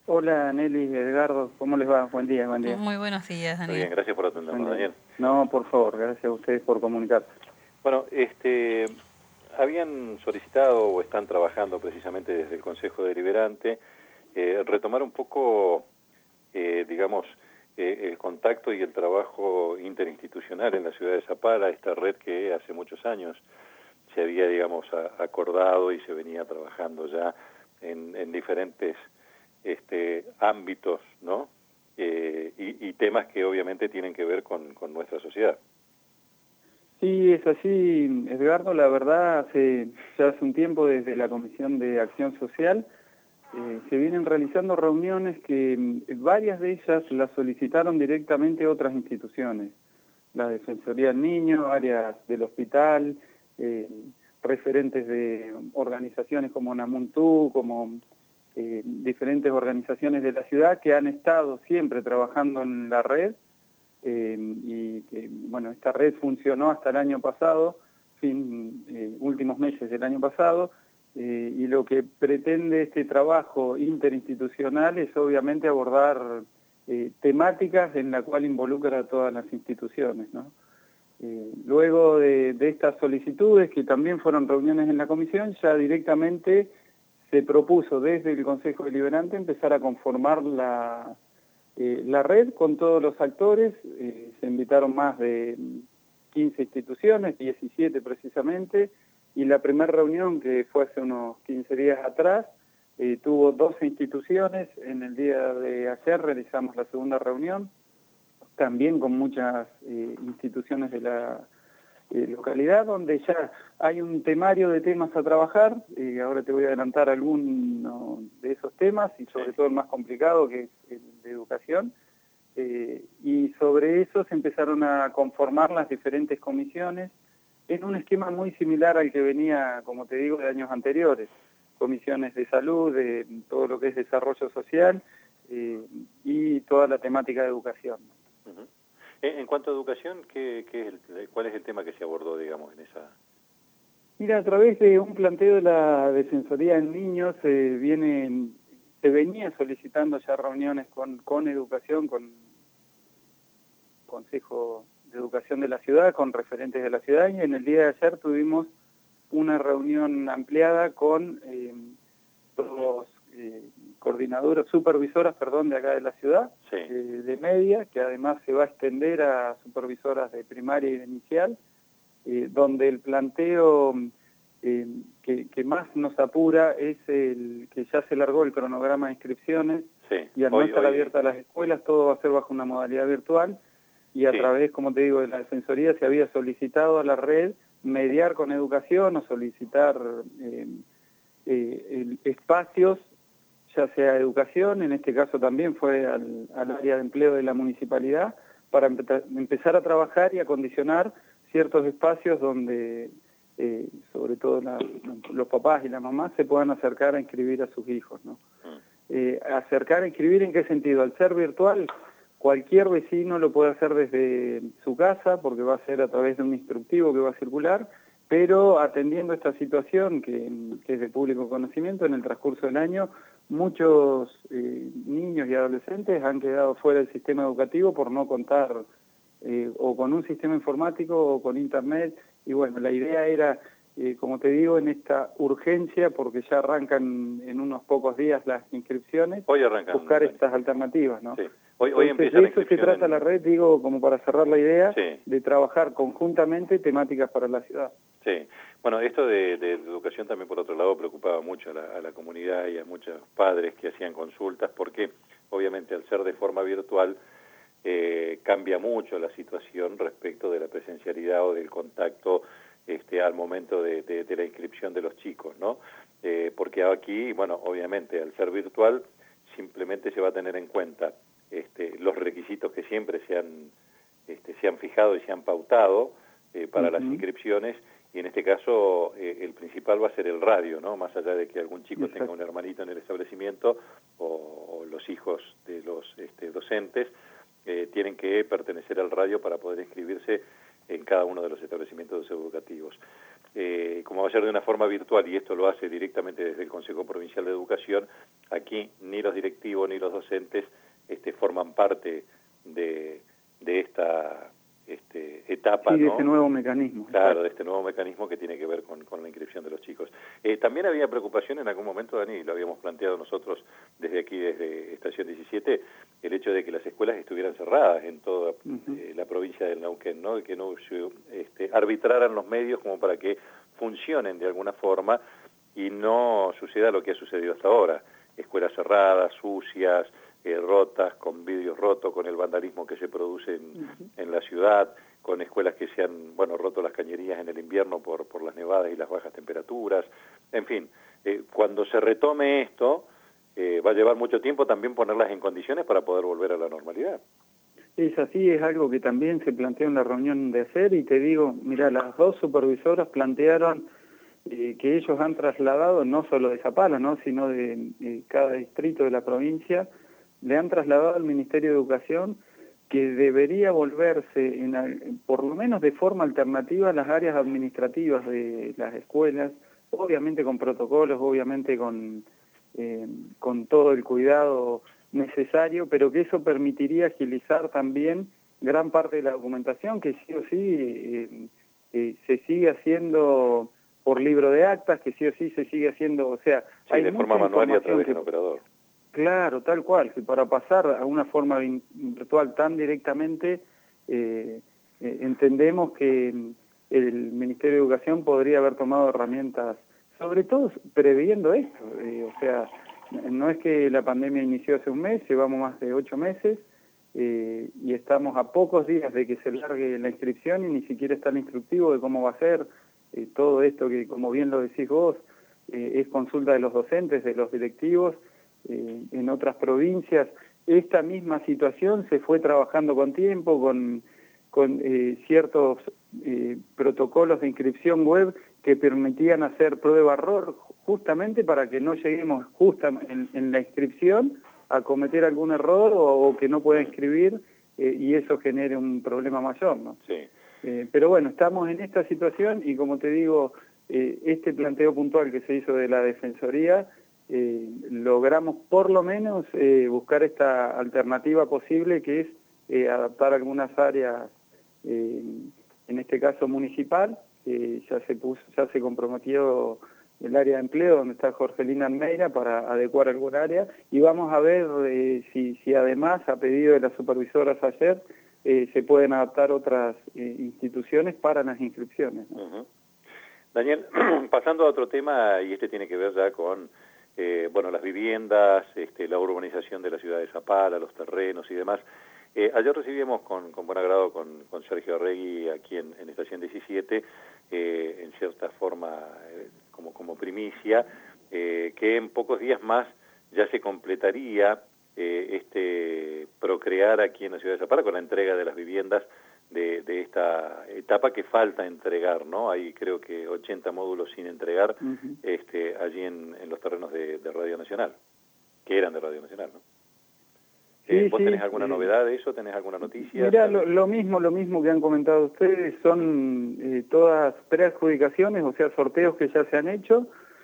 Hola Nelly, Edgardo, ¿cómo les va? Buen día, buen día. Muy buenos días, Muy Daniel. bien, gracias por atendernos, Daniel. No, por favor, gracias a ustedes por comunicarse. Bueno, habían solicitado o están trabajando precisamente desde el Consejo Deliberante retomar un poco, digamos, el contacto y el trabajo interinstitucional en la ciudad de Zapala, esta red que hace muchos años se había, digamos, acordado y se venía trabajando ya en diferentes ámbitos, ¿no? Y temas que obviamente tienen que ver con nuestra sociedad. Sí, es así, Edgardo, la verdad, ya hace un tiempo desde la Comisión de Acción Social se vienen realizando reuniones que varias de ellas las solicitaron directamente otras instituciones, la Defensoría del Niño, áreas del hospital, referentes de organizaciones como Namuntú, como diferentes organizaciones de la ciudad que han estado siempre trabajando en la red y que, bueno, esta red funcionó hasta el año pasado, últimos meses del año pasado, y lo que pretende este trabajo interinstitucional es obviamente abordar temáticas en la cual involucra a todas las instituciones, ¿no? Luego de estas solicitudes, que también fueron reuniones en la comisión, ya directamente se propuso desde el Consejo Deliberante empezar a conformar la red con todos los actores. Se invitaron más de 15 instituciones, 17 precisamente, y la primera reunión, que fue hace unos 15 días atrás, tuvo 12 instituciones. En el día de ayer realizamos la segunda reunión, también con muchas instituciones de la localidad, donde ya hay un temario de temas a trabajar. Ahora te voy a adelantar algunos de esos temas, y sobre todo el más complicado, que es el de educación. Y sobre eso se empezaron a conformar las diferentes comisiones en un esquema muy similar al que venía, como te digo, de años anteriores. Comisiones de salud, de todo lo que es desarrollo social y toda la temática de educación. Uh-huh. En cuanto a educación, ¿cuál es el tema que se abordó, digamos, en esa...? Mira, a través de un planteo de la Defensoría del Niño se venía solicitando ya reuniones con educación, con Consejo de Educación de la ciudad, con referentes de la ciudad, y en el día de ayer tuvimos una reunión ampliada con los supervisoras de acá de la ciudad, sí, de media, que además se va a extender a supervisoras de primaria y de inicial, donde el planteo que más nos apura es el que ya se largó el cronograma de inscripciones, sí. Y al no estar abierta a las escuelas, todo va a ser bajo una modalidad virtual, y a través, como te digo, de la Defensoría se había solicitado a la red mediar con educación o solicitar espacios, ya sea educación, en este caso también fue al área de empleo de la municipalidad, para empezar a trabajar y acondicionar ciertos espacios donde sobre todo los papás y las mamás se puedan acercar a inscribir a sus hijos, ¿no? Acercar a inscribir, ¿en qué sentido? Al ser virtual, cualquier vecino lo puede hacer desde su casa, porque va a ser a través de un instructivo que va a circular, pero atendiendo esta situación que es de público conocimiento, en el transcurso del año muchos niños y adolescentes han quedado fuera del sistema educativo por no contar o con un sistema informático o con internet, y bueno, la idea era, como te digo, en esta urgencia, porque ya arrancan en unos pocos días las inscripciones, hoy arrancan, buscar estas alternativas, ¿no? Sí. Hoy empieza de la eso se trata la red, digo, como para cerrar la idea, de trabajar conjuntamente temáticas para la ciudad. Sí, bueno, esto de educación también, por otro lado, preocupaba mucho a la comunidad y a muchos padres que hacían consultas, porque obviamente al ser de forma virtual cambia mucho la situación respecto de la presencialidad o del contacto al momento de la inscripción de los chicos, ¿no? Porque aquí, bueno, obviamente al ser virtual simplemente se va a tener en cuenta los requisitos que siempre se han fijado y se han pautado para las inscripciones, y en este caso el principal va a ser el radio, ¿no? Más allá de que algún chico tenga un hermanito en el establecimiento o los hijos de los docentes tienen que pertenecer al radio para poder inscribirse en cada uno de los establecimientos educativos. Como va a ser de una forma virtual, y esto lo hace directamente desde el Consejo Provincial de Educación, aquí ni los directivos, ni los docentes forman parte de esta etapa, sí, de ¿no? este nuevo mecanismo. Claro, de este nuevo mecanismo que tiene que ver con la inscripción de los chicos. También había preocupación en algún momento, Dani, lo habíamos planteado nosotros desde aquí, desde Estación 17, el hecho de que las escuelas estuvieran cerradas en toda la provincia del Neuquén, ¿no? Que no arbitraran los medios como para que funcionen de alguna forma y no suceda lo que ha sucedido hasta ahora. Escuelas cerradas, sucias, rotas, con vidrios rotos, con el vandalismo que se produce en la ciudad, con escuelas que se han, roto las cañerías en el invierno por las nevadas y las bajas temperaturas. En fin, cuando se retome esto, va a llevar mucho tiempo también ponerlas en condiciones para poder volver a la normalidad. Es así, es algo que también se planteó en la reunión de ayer, y te digo, mira, las dos supervisoras plantearon que ellos han trasladado, no solo de Zapala, ¿no?, sino de cada distrito de la provincia, le han trasladado al Ministerio de Educación que debería volverse, por lo menos de forma alternativa, a las áreas administrativas de las escuelas, obviamente con protocolos, obviamente con todo el cuidado necesario, pero que eso permitiría agilizar también gran parte de la documentación, que sí o sí se sigue haciendo por libro de actas, que sí o sí se sigue haciendo, o sea, sí, hay de forma manual y a través de un operador. Claro, tal cual, que para pasar a una forma virtual tan directamente, entendemos que el Ministerio de Educación podría haber tomado herramientas, sobre todo previendo esto, o sea, no es que la pandemia inició hace un mes, llevamos más de 8 meses, y estamos a pocos días de que se largue la inscripción y ni siquiera está el instructivo de cómo va a ser todo esto que, como bien lo decís vos, es consulta de los docentes, de los directivos. En otras provincias esta misma situación se fue trabajando con tiempo, con ciertos protocolos de inscripción web que permitían hacer prueba-error, justamente para que no lleguemos en la inscripción a cometer algún error o que no pueda inscribir y eso genere un problema mayor, ¿no? Sí. Pero bueno, estamos en esta situación y, como te digo, este planteo puntual que se hizo de la Defensoría, logramos por lo menos buscar esta alternativa posible, que es adaptar algunas áreas, en este caso municipal. Ya se comprometió el área de empleo, donde está Jorgelina Almeida, para adecuar algún área, y vamos a ver si además, a pedido de las supervisoras ayer, se pueden adaptar otras instituciones para las inscripciones, ¿no? Daniel, pasando a otro tema, y tiene que ver ya con las viviendas, la urbanización de la ciudad de Zapala, los terrenos y demás. Ayer recibimos con buen agrado con Sergio Arregui aquí en Estación 17, en cierta forma como primicia, que en pocos días más ya se completaría procrear aquí en la ciudad de Zapala con la entrega de las viviendas de esta etapa que falta entregar, ¿no? Hay creo que 80 módulos sin entregar allí en los terrenos de Radio Nacional, que eran de Radio Nacional, ¿no? Sí, ¿Vos sí, tenés alguna novedad de eso? ¿Tenés alguna noticia? Mirá, lo mismo que han comentado ustedes, son todas preadjudicaciones, o sea, sorteos que ya se han hecho.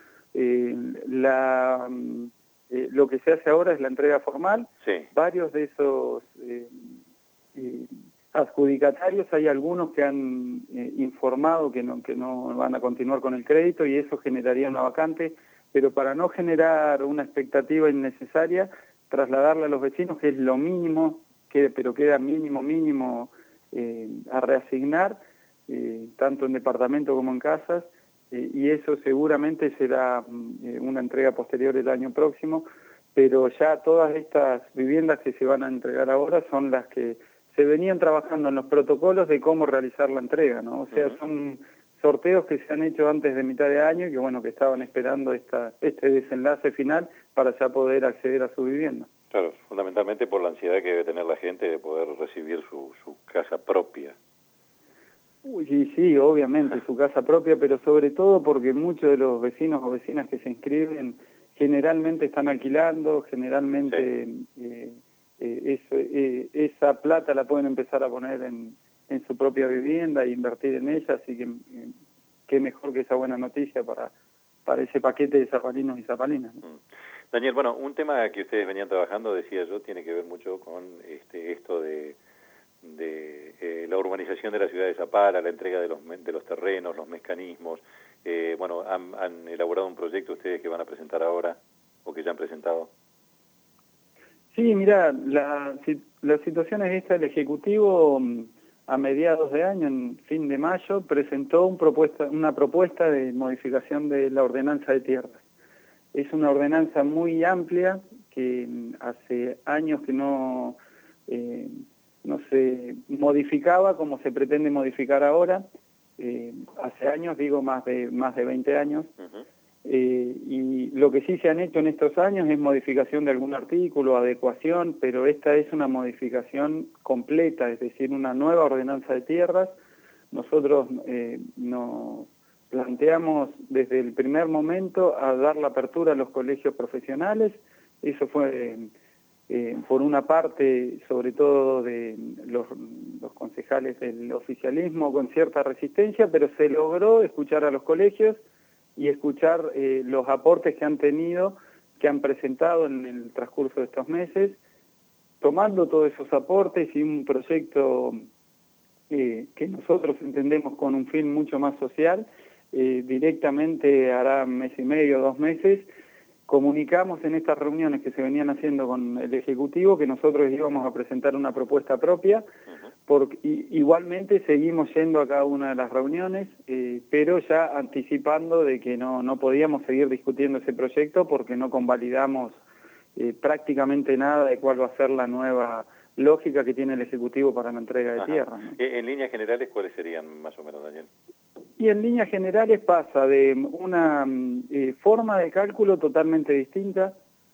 Lo que se hace ahora es la entrega formal. Sí. Varios de esos adjudicatarios, hay algunos que han informado que no van a continuar con el crédito, y eso generaría una vacante, pero para no generar una expectativa innecesaria, trasladarle a los vecinos, que es lo mínimo, pero queda mínimo a reasignar, tanto en departamento como en casas, y eso seguramente será una entrega posterior el año próximo, pero ya todas estas viviendas que se van a entregar ahora son las que se venían trabajando en los protocolos de cómo realizar la entrega, ¿no? O sea, son sorteos que se han hecho antes de mitad de año y que estaban esperando este desenlace final para ya poder acceder a su vivienda. Claro, fundamentalmente por la ansiedad que debe tener la gente de poder recibir su casa propia. Sí, obviamente, su casa propia, pero sobre todo porque muchos de los vecinos o vecinas que se inscriben generalmente están alquilando, generalmente esa plata la pueden empezar a poner en su propia vivienda e invertir en ella, así que qué mejor que esa buena noticia para ese paquete de zapalinos y zapalinas, ¿no? Daniel, bueno, un tema que ustedes venían trabajando, decía yo, tiene que ver mucho con esto de la urbanización de la ciudad de Zapala, la entrega de los terrenos, los mecanismos. Bueno, han elaborado un proyecto ustedes que van a presentar ahora, o que ya han presentado. Sí, mira, la situación es esta: el Ejecutivo a mediados de año, en fin de mayo, presentó una propuesta de modificación de la ordenanza de tierras. Es una ordenanza muy amplia que hace años que no se modificaba como se pretende modificar ahora. Hace años, digo más de 20 años. Y lo que sí se han hecho en estos años es modificación de algún artículo, adecuación, pero esta es una modificación completa, es decir, una nueva ordenanza de tierras. Nosotros nos planteamos desde el primer momento a dar la apertura a los colegios profesionales. Eso fue por una parte, sobre todo de los concejales del oficialismo, con cierta resistencia, pero se logró escuchar a los colegios y escuchar los aportes que han tenido, que han presentado en el transcurso de estos meses, tomando todos esos aportes y un proyecto que nosotros entendemos con un fin mucho más social. Directamente hará mes y medio, 2 meses, comunicamos en estas reuniones que se venían haciendo con el Ejecutivo que nosotros íbamos a presentar una propuesta propia. Igualmente seguimos yendo a cada una de las reuniones, pero ya anticipando de que no podíamos seguir discutiendo ese proyecto porque no convalidamos prácticamente nada de cuál va a ser la nueva lógica que tiene el Ejecutivo para la entrega de tierra, ¿no? En líneas generales, ¿cuáles serían más o menos, Daniel? Y en líneas generales pasa de una forma de cálculo totalmente distinta,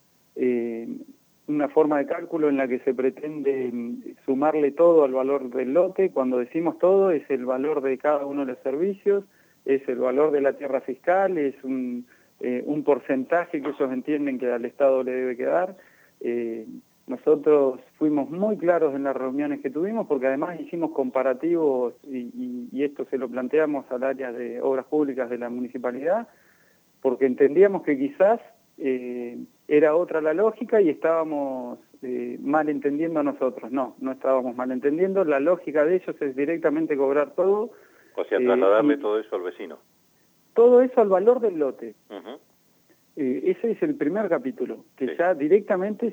una forma de cálculo en la que se pretende sumarle todo al valor del lote. Cuando decimos todo, es el valor de cada uno de los servicios, es el valor de la tierra fiscal, es un porcentaje que ellos entienden que al Estado le debe quedar. Nosotros fuimos muy claros en las reuniones que tuvimos, porque además hicimos comparativos y esto se lo planteamos al área de obras públicas de la municipalidad, porque entendíamos que quizás era otra la lógica y estábamos malentendiendo a nosotros. No estábamos malentendiendo. La lógica de ellos es directamente cobrar todo. O sea, trasladarle todo eso al vecino. Todo eso al valor del lote. Ese es el primer capítulo, que sí, ya directamente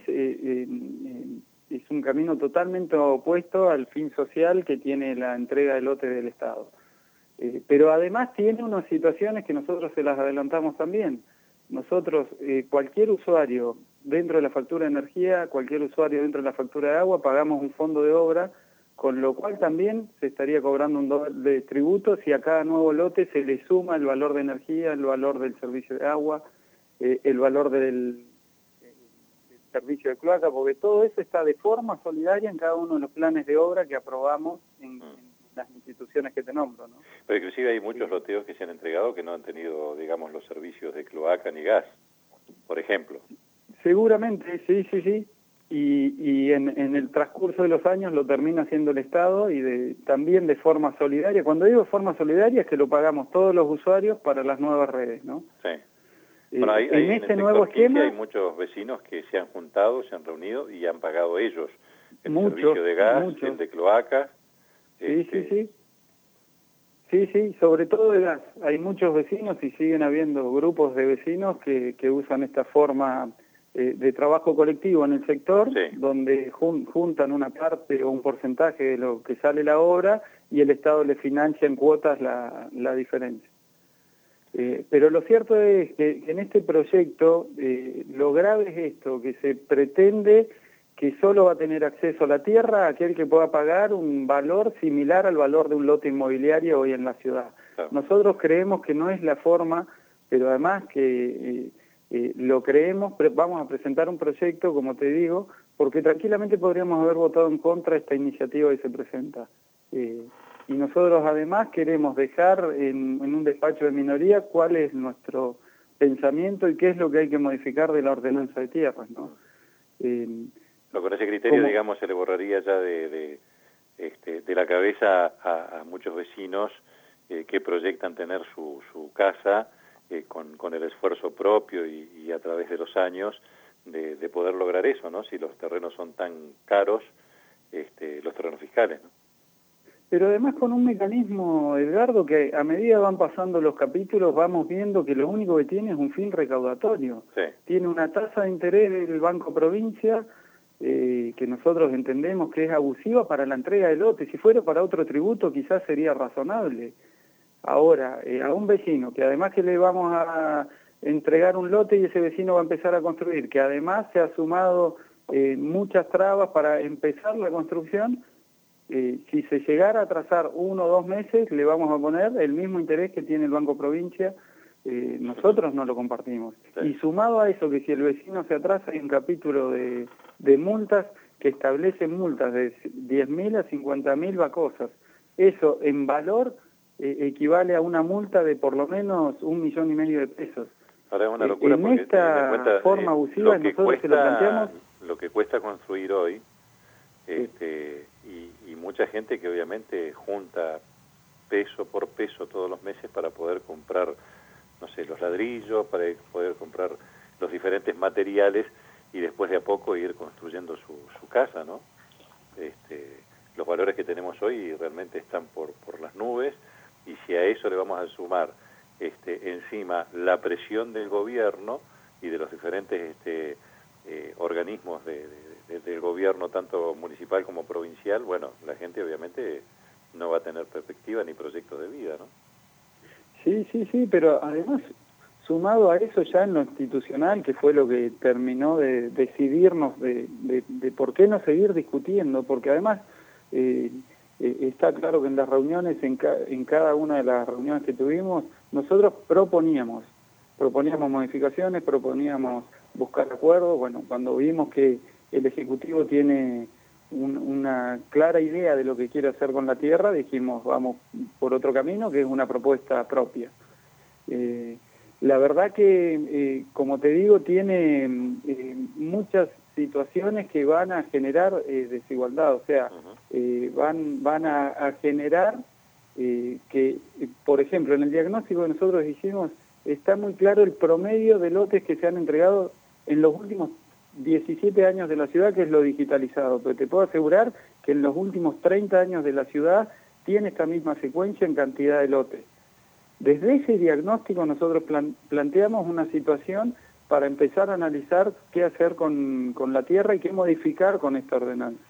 es un camino totalmente opuesto al fin social que tiene la entrega del lote del Estado. Pero además tiene unas situaciones que nosotros se las adelantamos también. Nosotros, cualquier usuario dentro de la factura de energía, cualquier usuario dentro de la factura de agua, pagamos un fondo de obra, con lo cual también se estaría cobrando un doble tributo si a cada nuevo lote se le suma el valor de energía, el valor del servicio de agua, el valor del servicio de cloaca, porque todo eso está de forma solidaria en cada uno de los planes de obra que aprobamos en las instituciones que te nombro, ¿no? Pero inclusive hay muchos loteos que se han entregado que no han tenido, digamos, los servicios de cloaca ni gas, por ejemplo. Seguramente, sí. Y en el transcurso de los años lo termina haciendo el Estado y también de forma solidaria. Cuando digo forma solidaria es que lo pagamos todos los usuarios para las nuevas redes, ¿no? Sí. Bueno, en este nuevo esquema hay muchos vecinos que se han juntado, se han reunido y han pagado ellos el servicio de gas, el de cloaca. Sí, sobre todo de gas. Hay muchos vecinos y siguen habiendo grupos de vecinos que usan esta forma de trabajo colectivo en el sector, donde juntan una parte o un porcentaje de lo que sale la obra y el Estado le financia en cuotas la diferencia. Pero lo cierto es que en este proyecto lo grave es esto, que se pretende que solo va a tener acceso a la tierra aquel que pueda pagar un valor similar al valor de un lote inmobiliario hoy en la ciudad. Claro. Nosotros creemos que no es la forma, pero además que lo creemos, vamos a presentar un proyecto, como te digo, porque tranquilamente podríamos haber votado en contra de esta iniciativa que se presenta. Y nosotros además queremos dejar en un despacho de minoría cuál es nuestro pensamiento y qué es lo que hay que modificar de la ordenanza de tierras, ¿no? Con ese criterio, digamos, se le borraría ya de la cabeza a muchos vecinos que proyectan tener su casa con el esfuerzo propio y a través de los años de poder lograr eso, ¿no? Si los terrenos son tan caros, los terrenos fiscales, ¿no? Pero además con un mecanismo, Edgardo, que a medida van pasando los capítulos vamos viendo que lo único que tiene es un fin recaudatorio. Sí. Tiene una tasa de interés del Banco Provincia que nosotros entendemos que es abusiva para la entrega de lotes. Si fuera para otro tributo quizás sería razonable. Ahora, a un vecino que además que le vamos a entregar un lote y ese vecino va a empezar a construir, que además se ha sumado muchas trabas para empezar la construcción, si se llegara a atrasar 1 o 2 meses, le vamos a poner el mismo interés que tiene el Banco Provincia. Nosotros no lo compartimos. Sí. Y sumado a eso, que si el vecino se atrasa, hay un capítulo de multas que establece multas de 10.000 a 50.000 bacosas. Eso, en valor, equivale a una multa de por lo menos 1,5 millones de pesos. Ahora es una locura en porque esta forma abusiva nosotros se lo planteamos. Lo que cuesta construir hoy, y mucha gente que obviamente junta peso por peso todos los meses para poder comprar, no sé, los ladrillos, para poder comprar los diferentes materiales y después de a poco ir construyendo su casa, ¿no? Los valores que tenemos hoy realmente están por las nubes, y si a eso le vamos a sumar encima la presión del gobierno y de los diferentes organismos del gobierno, tanto municipal como provincial, bueno, la gente obviamente no va a tener perspectiva ni proyecto de vida, ¿no? Sí, pero además, sumado a eso ya en lo institucional, que fue lo que terminó de decidirnos de por qué no seguir discutiendo, porque además está claro que en las reuniones, en cada una de las reuniones que tuvimos, nosotros proponíamos modificaciones, proponíamos buscar acuerdos. Bueno, cuando vimos que el Ejecutivo tiene una clara idea de lo que quiere hacer con la tierra, dijimos vamos por otro camino, que es una propuesta propia. La verdad que, como te digo, tiene muchas situaciones que van a generar desigualdad, o sea, van a generar que, por ejemplo, en el diagnóstico que nosotros hicimos, está muy claro el promedio de lotes que se han entregado en los últimos 17 años de la ciudad, que es lo digitalizado, pero te puedo asegurar que en los últimos 30 años de la ciudad tiene esta misma secuencia en cantidad de lotes. Desde ese diagnóstico nosotros planteamos una situación para empezar a analizar qué hacer con la tierra y qué modificar con esta ordenanza.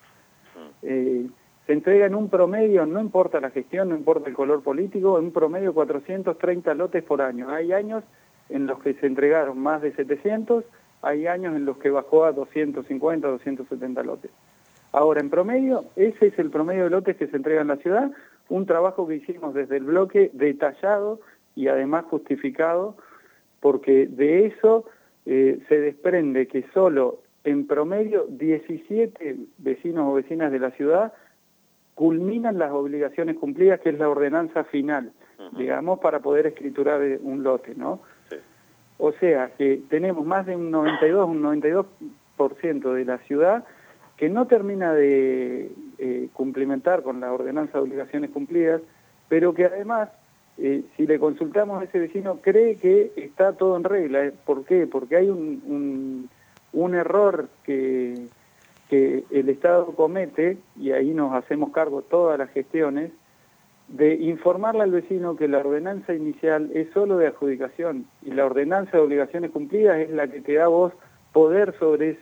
Se entrega en un promedio, no importa la gestión, no importa el color político, en un promedio 430 lotes por año. Hay años en los que se entregaron más de 700, hay años en los que bajó a 250, 270 lotes. Ahora, en promedio, ese es el promedio de lotes que se entrega en la ciudad, un trabajo que hicimos desde el bloque detallado y además justificado, porque de eso se desprende que solo en promedio 17 vecinos o vecinas de la ciudad culminan las obligaciones cumplidas, que es la ordenanza final, digamos, para poder escriturar un lote, ¿no? Sí. O sea, que tenemos más de un 92% de la ciudad que no termina de cumplimentar con la ordenanza de obligaciones cumplidas, pero que además, si le consultamos a ese vecino, cree que está todo en regla. ¿Por qué? Porque hay un error que el Estado comete, y ahí nos hacemos cargo todas las gestiones, de informarle al vecino que la ordenanza inicial es solo de adjudicación, y la ordenanza de obligaciones cumplidas es la que te da a vos poder sobre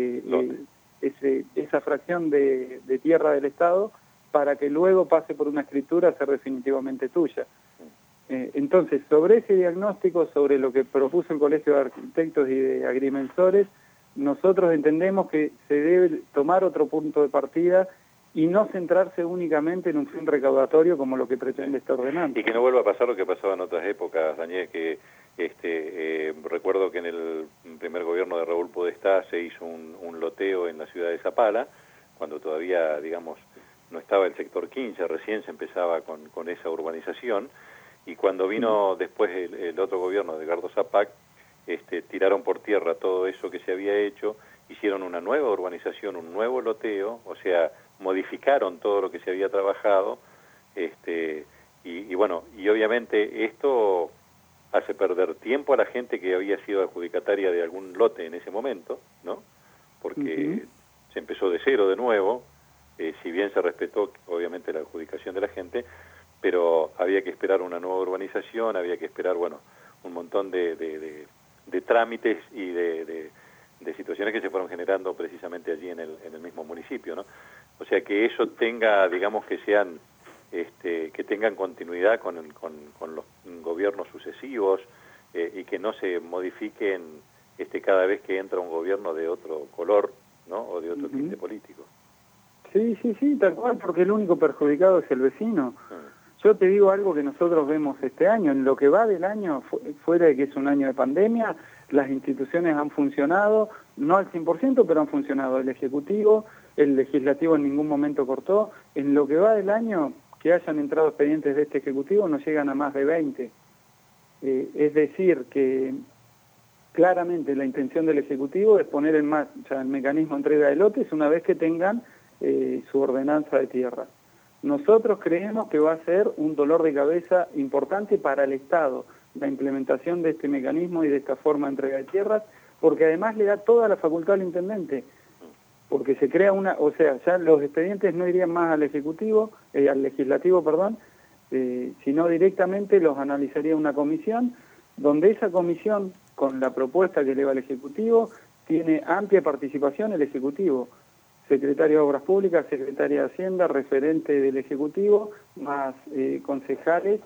esa fracción de tierra del Estado, para que luego pase por una escritura a ser definitivamente tuya. Entonces, sobre ese diagnóstico, sobre lo que propuso el Colegio de Arquitectos y de Agrimensores, nosotros entendemos que se debe tomar otro punto de partida y no centrarse únicamente en un fin recaudatorio como lo que pretende esta ordenanza. Y que no vuelva a pasar lo que pasaba en otras épocas, Daniel, que recuerdo que en el primer gobierno de Raúl Podestá se hizo un loteo en la ciudad de Zapala, cuando todavía, digamos, no estaba el sector 15, recién se empezaba con esa urbanización, y cuando vino después el otro gobierno de Edgardo Zapac, tiraron por tierra todo eso que se había hecho, hicieron una nueva urbanización, un nuevo loteo, o sea, modificaron todo lo que se había trabajado, y bueno, y obviamente esto hace perder tiempo a la gente que había sido adjudicataria de algún lote en ese momento, ¿no? Porque se empezó de cero de nuevo, si bien se respetó obviamente la adjudicación de la gente, pero había que esperar una nueva urbanización, había que esperar, bueno, un montón de trámites y de situaciones que se fueron generando precisamente allí en el mismo municipio, ¿no? O sea, que eso tenga, digamos, que sean, que tengan continuidad con los gobiernos sucesivos y que no se modifiquen cada vez que entra un gobierno de otro color, ¿no? O de otro tinte político. Sí, tal cual, porque el único perjudicado es el vecino. Yo te digo algo que nosotros vemos este año, en lo que va del año, fuera de que es un año de pandemia, las instituciones han funcionado, no al 100%, pero han funcionado. El Ejecutivo, el Legislativo en ningún momento cortó. En lo que va del año, que hayan entrado expedientes de este Ejecutivo, no llegan a más de 20. Es decir, que claramente la intención del Ejecutivo es poner en marcha el mecanismo de entrega de lotes una vez que tengan su ordenanza de tierra. Nosotros creemos que va a ser un dolor de cabeza importante para el Estado la implementación de este mecanismo y de esta forma de entrega de tierras, porque además le da toda la facultad al intendente, porque se crea o sea, ya los expedientes no irían más al Ejecutivo, al Legislativo, perdón, sino directamente los analizaría una comisión, donde esa comisión, con la propuesta que eleva el Ejecutivo, tiene amplia participación el Ejecutivo. Secretario de Obras Públicas, Secretaria de Hacienda, referente del Ejecutivo, más concejales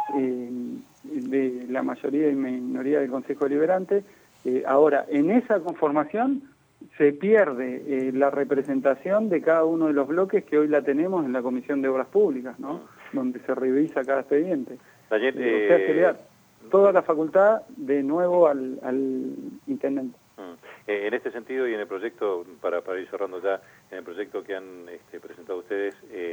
de la mayoría y minoría del Consejo Deliberante. Ahora, en esa conformación se pierde la representación de cada uno de los bloques que hoy la tenemos en la Comisión de Obras Públicas, ¿no? Donde se revisa cada expediente. O sea, se le da toda la facultad de nuevo al intendente. En este sentido y en el proyecto, para ir cerrando ya, en el proyecto que han presentado ustedes,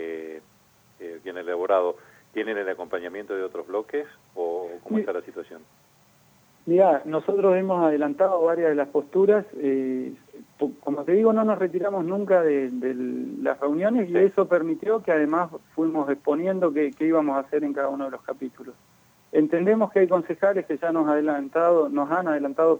que han elaborado, ¿tienen el acompañamiento de otros bloques o cómo está la situación? Mira, nosotros hemos adelantado varias de las posturas, como te digo, no nos retiramos nunca de las reuniones y eso permitió que además fuimos exponiendo qué íbamos a hacer en cada uno de los capítulos. Entendemos que hay concejales que ya nos han adelantado,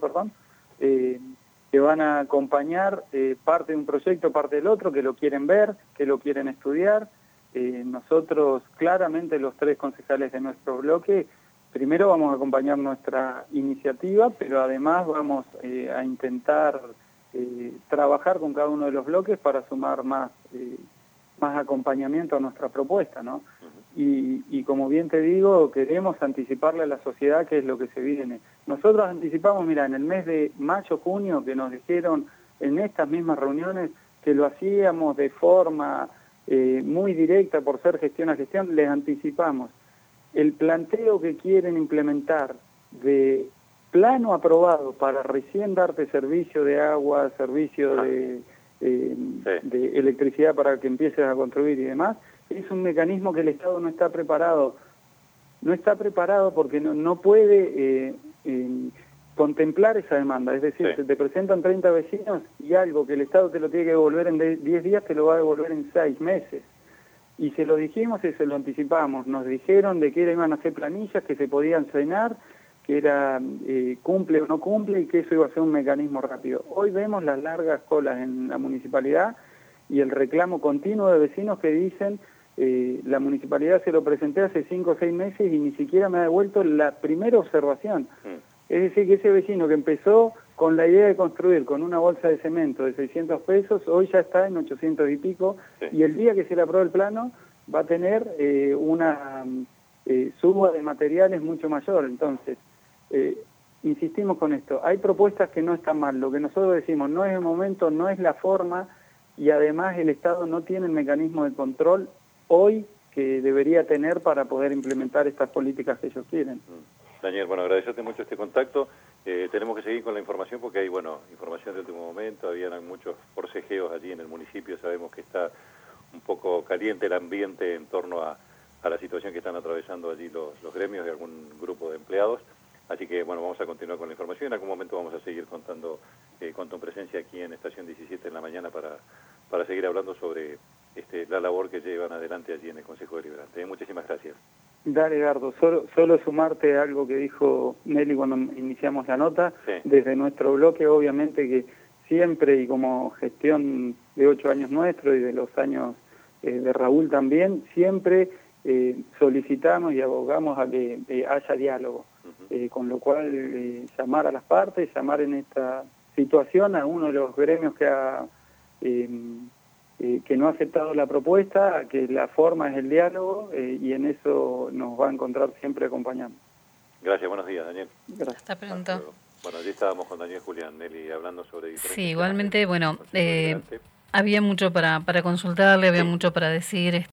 que van a acompañar parte de un proyecto, parte del otro, que lo quieren ver, que lo quieren estudiar. Nosotros, claramente, los tres concejales de nuestro bloque, primero vamos a acompañar nuestra iniciativa, pero además vamos a intentar trabajar con cada uno de los bloques para sumar más acompañamiento a nuestra propuesta, ¿no? Y como bien te digo, queremos anticiparle a la sociedad qué es lo que se viene. Nosotros anticipamos, mira, en el mes de mayo, junio, que nos dijeron en estas mismas reuniones que lo hacíamos de forma muy directa por ser gestión a gestión, les anticipamos. El planteo que quieren implementar de plano aprobado para recién darte servicio de agua, servicio de electricidad para que empieces a construir y demás, es un mecanismo que el Estado no está preparado. No está preparado porque no puede contemplar esa demanda. Es decir, se te presentan 30 vecinos y algo que el Estado te lo tiene que devolver en 10 días, te lo va a devolver en 6 meses. Y se lo dijimos y se lo anticipamos. Nos dijeron de que iban a hacer planillas, que se podían cenar, que era cumple o no cumple y que eso iba a ser un mecanismo rápido. Hoy vemos las largas colas en la municipalidad y el reclamo continuo de vecinos que dicen la municipalidad se lo presenté hace 5 o 6 meses y ni siquiera me ha devuelto la primera observación. Es decir, que ese vecino que empezó con la idea de construir con una bolsa de cemento de 600 pesos, hoy ya está en 800 y pico, y el día que se le apruebe el plano va a tener una suba de materiales mucho mayor. Entonces, insistimos con esto, hay propuestas que no están mal, lo que nosotros decimos no es el momento, no es la forma, y además el Estado no tiene el mecanismo de control hoy que debería tener para poder implementar estas políticas que ellos quieren. Daniel, bueno, agradecerte mucho este contacto. Tenemos que seguir con la información porque hay, bueno, información de último momento, habían muchos forcejeos allí en el municipio, sabemos que está un poco caliente el ambiente en torno a la situación que están atravesando allí los gremios de algún grupo de empleados. Así que, bueno, vamos a continuar con la información. En algún momento vamos a seguir contando con tu presencia aquí en Estación 17 en la mañana para seguir hablando sobre la labor que llevan adelante allí en el Consejo Deliberante. Muchísimas gracias. Dale, Gardo, solo sumarte a algo que dijo Nelly cuando iniciamos la nota. Sí. Desde nuestro bloque, obviamente que siempre, y como gestión de 8 años nuestro y de los años de Raúl también, siempre solicitamos y abogamos a que haya diálogo, con lo cual llamar a las partes, llamar en esta situación a uno de los gremios que no ha aceptado la propuesta, que la forma es el diálogo, y en eso nos va a encontrar siempre acompañando. Gracias, buenos días, Daniel. Gracias. Hasta pronto. Bueno, allí estábamos con Daniel Julián, Nelly, hablando sobre diferentes Sí, igualmente, temas. bueno, había mucho para consultarle, había mucho para decir.